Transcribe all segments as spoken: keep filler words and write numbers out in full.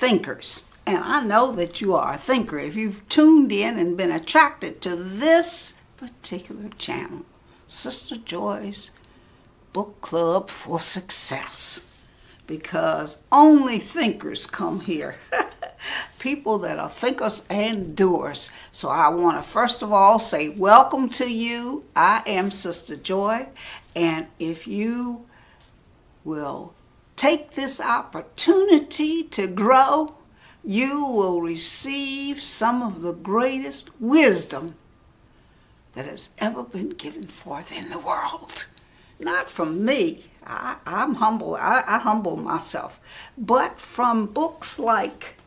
thinkers. And I know that you are a thinker if you've tuned in and been attracted to this particular channel, Sister Joy's Book Club for Success. Because only thinkers come here. People that are thinkers and doers. So I want to first of all say welcome to you. I am Sister Joy. And if you will take this opportunity to grow, you will receive some of the greatest wisdom that has ever been given forth in the world. Not from me. I, I'm humble. I, I humble myself. But from books like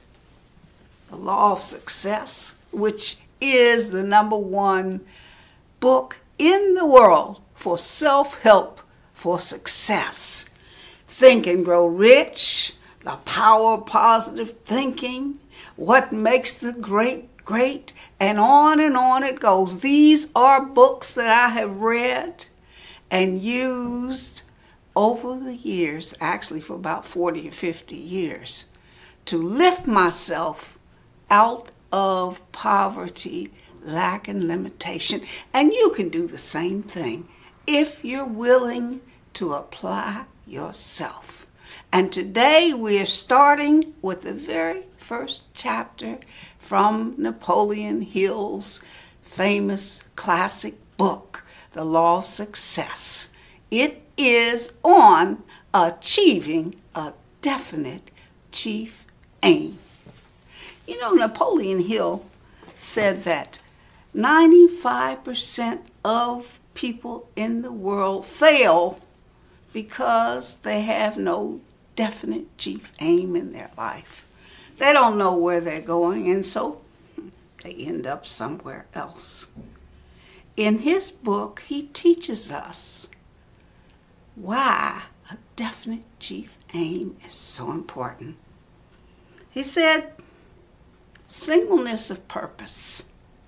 The Law of Success, which is the number one book in the world for self-help for success. Think and Grow Rich, The Power of Positive Thinking, What Makes the Great Great, and on and on it goes. These are books that I have read and used over the years, actually for about forty or fifty years, to lift myself out of poverty, lack, and limitation. And you can do the same thing if you're willing to apply yourself. And today we are starting with the very first chapter from Napoleon Hill's famous classic book, The Law of Success. It is on achieving a definite chief aim. You know, Napoleon Hill said that ninety-five percent of people in the world fail because they have no definite chief aim in their life. They don't know where they're going, and so they end up somewhere else. In his book, he teaches us why a definite chief aim is so important. He said, singleness of purpose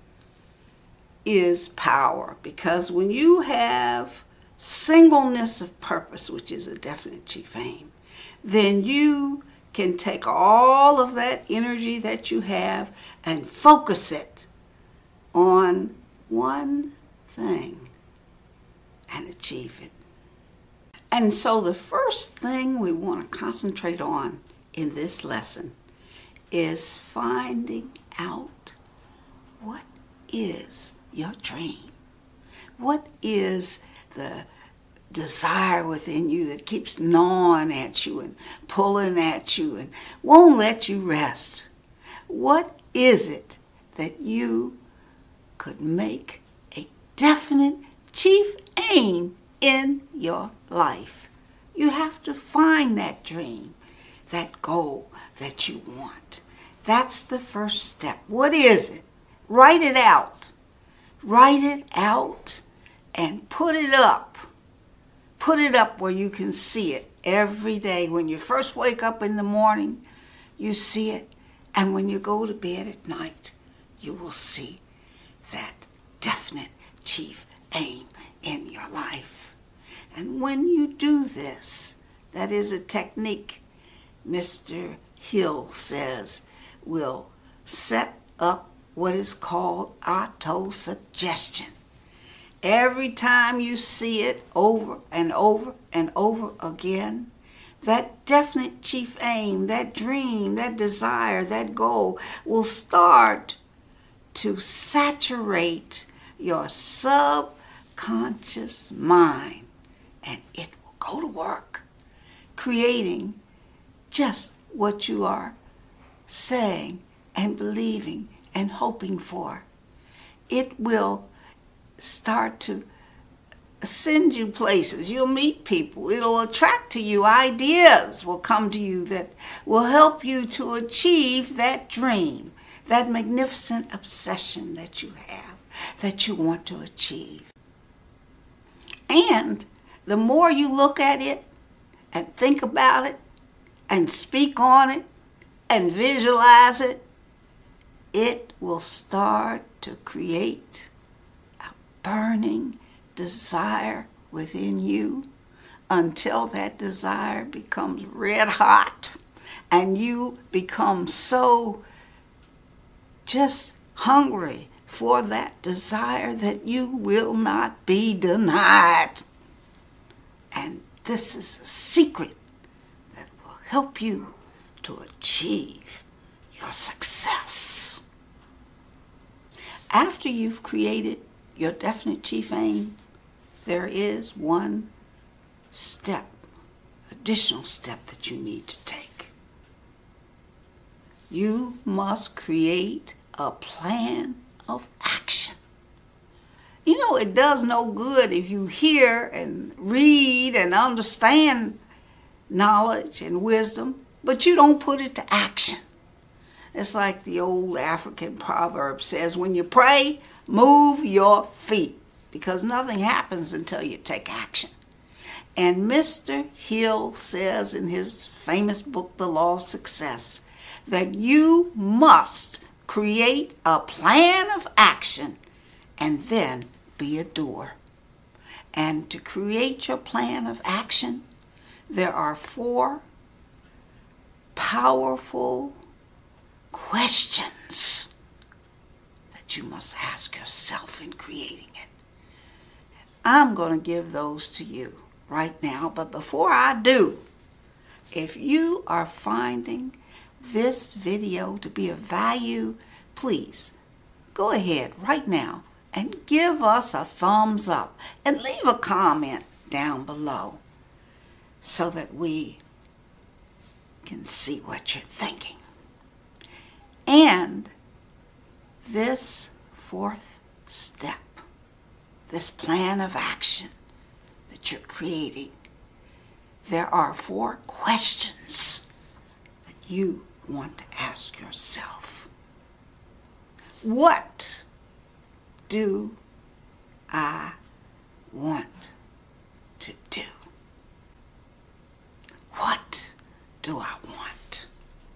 is power, because when you have singleness of purpose, which is a definite chief aim, then you can take all of that energy that you have and focus it on one thing and achieve it. And so the first thing we want to concentrate on in this lesson is finding out what is your dream. What is the desire within you that keeps gnawing at you and pulling at you and won't let you rest? What is it that you could make a definite chief aim in your life? You have to find that dream, that goal that you want. That's the first step. What is it? Write it out. Write it out and put it up. Put it up where you can see it every day. When you first wake up in the morning, you see it. And when you go to bed at night, you will see that definite chief aim in your life. And when you do this, that is a technique Mister Hill says will set up what is called autosuggestion. Every time you see it over and over and over again, that definite chief aim, that dream, that desire, that goal will start to saturate your subconscious mind, and it will go to work creating just what you are saying and believing and hoping for. It will start to send you places. You'll meet people. It'll attract to you. Ideas will come to you that will help you to achieve that dream, that magnificent obsession that you have, that you want to achieve. And the more you look at it and think about it and speak on it and visualize it, it will start to create a burning desire within you until that desire becomes red hot and you become so just hungry for that desire that you will not be denied. And this is a secret that will help you to achieve your success. After you've created your definite chief aim, there is one step, additional step that you need to take. You must create a plan of action. You know, it does no good if you hear and read and understand knowledge and wisdom, but you don't put it to action. It's like the old African proverb says, when you pray, move your feet, because nothing happens until you take action. And Mister Hill says in his famous book, The Law of Success, that you must create a plan of action and then be a doer. And to create your plan of action, there are four powerful questions that you must ask yourself in creating it. I'm going to give those to you right now, but before I do, if you are finding this video to be of value, please go ahead right now and give us a thumbs up and leave a comment down below so that we can see what you're thinking. And this fourth step, this plan of action that you're creating, there are four questions that you want to ask yourself. What do I want to do? What do I want?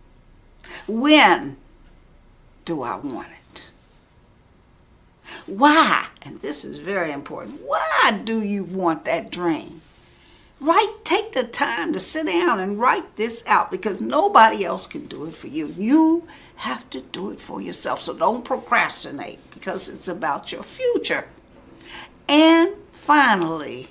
When do I want it? Why? And this is very important. Why do you want that dream? Write, take the time to sit down and write this out, because nobody else can do it for you. You have to do it for yourself. So don't procrastinate, because it's about your future. And finally,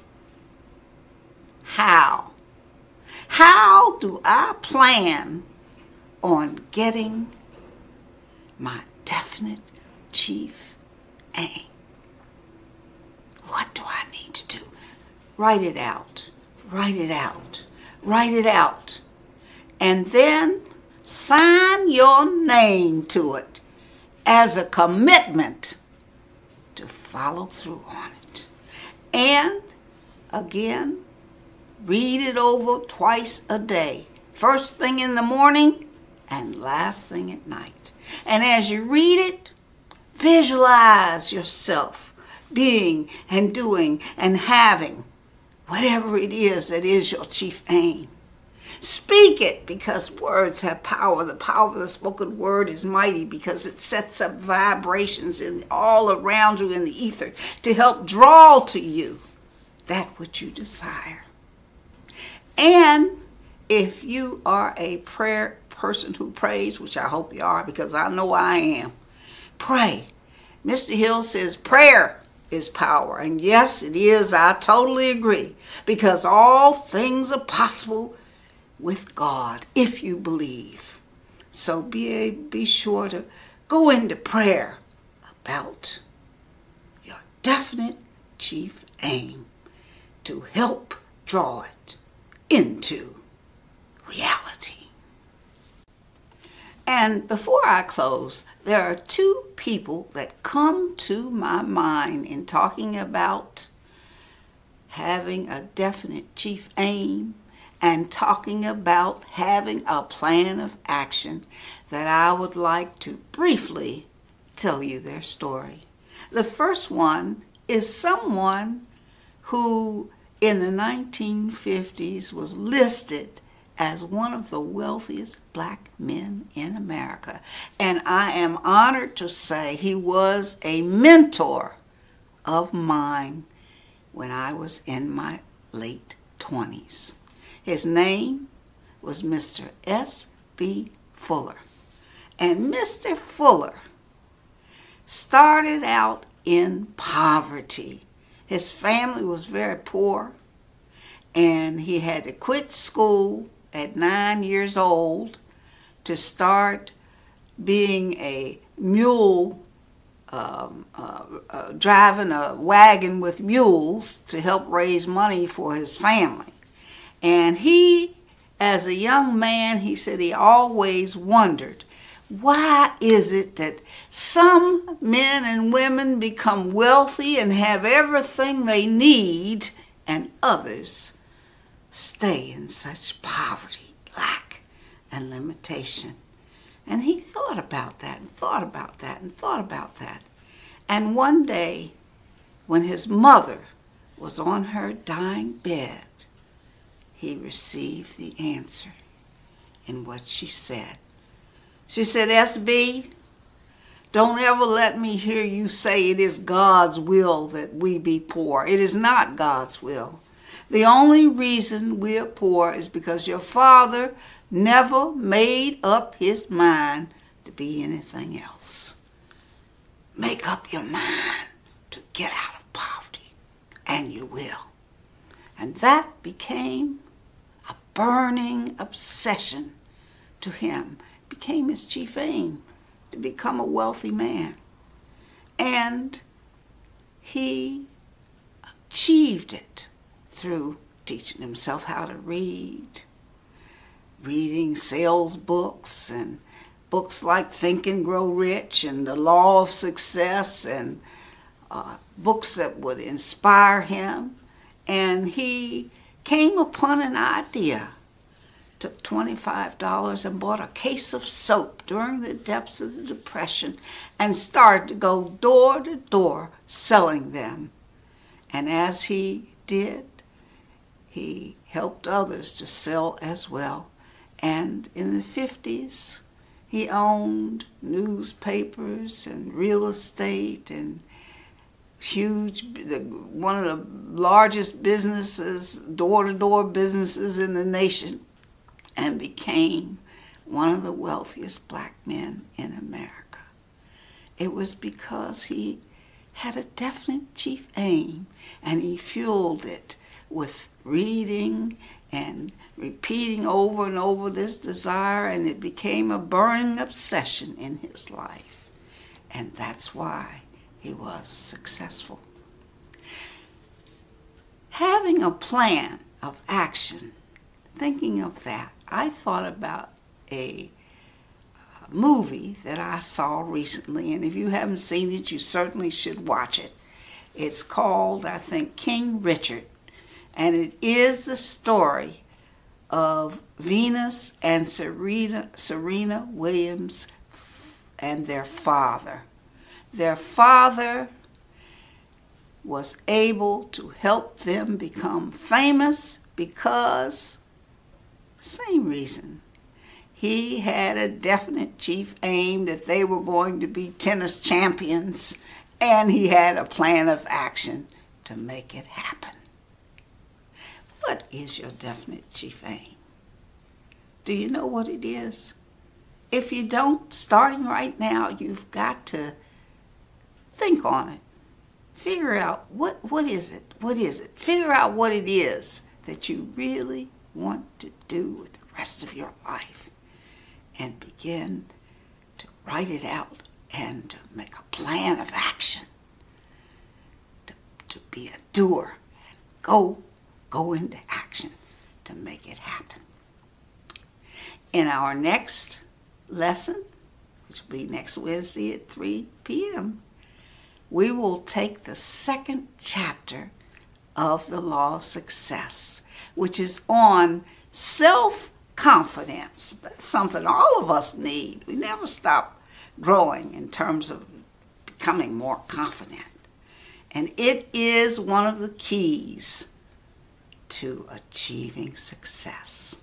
how? How do I plan on getting my definite chief aim? What do I need to do? Write it out. Write it out. Write it out. And then sign your name to it as a commitment to follow through on it. And again, read it over twice a day. First thing in the morning and last thing at night. And as you read it, visualize yourself being and doing and having whatever it is that is your chief aim. Speak it, because words have power. The power of the spoken word is mighty, because it sets up vibrations in all around you in the ether to help draw to you that which you desire. And if you are a prayer person who prays, which I hope you are, because I know I am, pray. Mister Hill says prayer is power. And yes, it is. I totally agree. Because all things are possible with God if you believe. So be, be sure to go into prayer about your definite chief aim to help draw it into reality. And before I close, there are two people that come to my mind in talking about having a definite chief aim and talking about having a plan of action that I would like to briefly tell you their story. The first one is someone who in the nineteen fifties was listed as one of the wealthiest black men in America. And I am honored to say he was a mentor of mine when I was in my late twenties. His name was Mister S. B. Fuller. And Mister Fuller started out in poverty. His family was very poor, and he had to quit school at nine years old to start being a mule, um, uh, uh, driving a wagon with mules to help raise money for his family. And he, as a young man, he said he always wondered, why is it that some men and women become wealthy and have everything they need, and others stay in such poverty, lack, and limitation? And he thought about that and thought about that and thought about that. And one day, when his mother was on her dying bed, he received the answer in what she said. She said, S B, don't ever let me hear you say it is God's will that we be poor. It is not God's will. The only reason we are poor is because your father never made up his mind to be anything else. Make up your mind to get out of poverty, and you will. And that became a burning obsession to him. It became his chief aim to become a wealthy man. And he achieved it through teaching himself how to read, reading sales books and books like Think and Grow Rich and The Law of Success, and uh, books that would inspire him. And he came upon an idea, took twenty-five dollars and bought a case of soap during the depths of the Depression and started to go door to door selling them. And as he did, he helped others to sell as well. And in the fifties, he owned newspapers and real estate and huge, the, one of the largest businesses, door-to-door businesses in the nation, and became one of the wealthiest black men in America. It was because he had a definite chief aim, and he fueled it with reading and repeating over and over this desire, and it became a burning obsession in his life. And that's why he was successful. Having a plan of action, thinking of that, I thought about a movie that I saw recently, and if you haven't seen it, you certainly should watch it. It's called, I think, King Richard, and it is the story of Venus and Serena, Serena Williams and their father. Their father was able to help them become famous because, same reason, he had a definite chief aim that they were going to be tennis champions, and he had a plan of action to make it happen. What is your definite chief aim? Do you know what it is? If you don't, starting right now, you've got to think on it. Figure out what, what is it? What is it? Figure out what it is that you really want to do with the rest of your life, and begin to write it out and to make a plan of action, to, to be a doer and go, go into action to make it happen. In our next lesson, which will be next Wednesday at three p.m., we will take the second chapter of the Law of Success, which is on self-confidence. That's something all of us need. We never stop growing in terms of becoming more confident. And it is one of the keys to achieving success.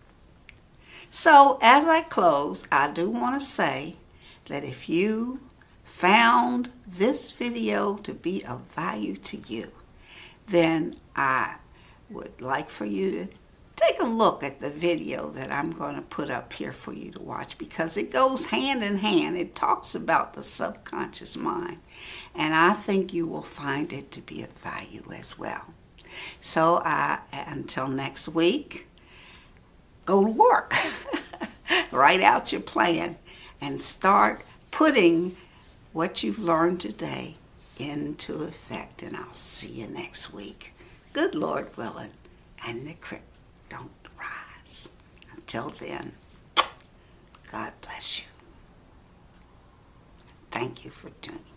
So as I close, I do want to say that if you found this video to be of value to you, then I would like for you to take a look at the video that I'm going to put up here for you to watch, because it goes hand in hand. It talks about the subconscious mind, and I think you will find it to be of value as well. So uh, until next week, go to work. Write out your plan and start putting what you've learned today into effect, and I'll see you next week. Good Lord willing, and the creek don't rise. Until then, God bless you. Thank you for tuning in.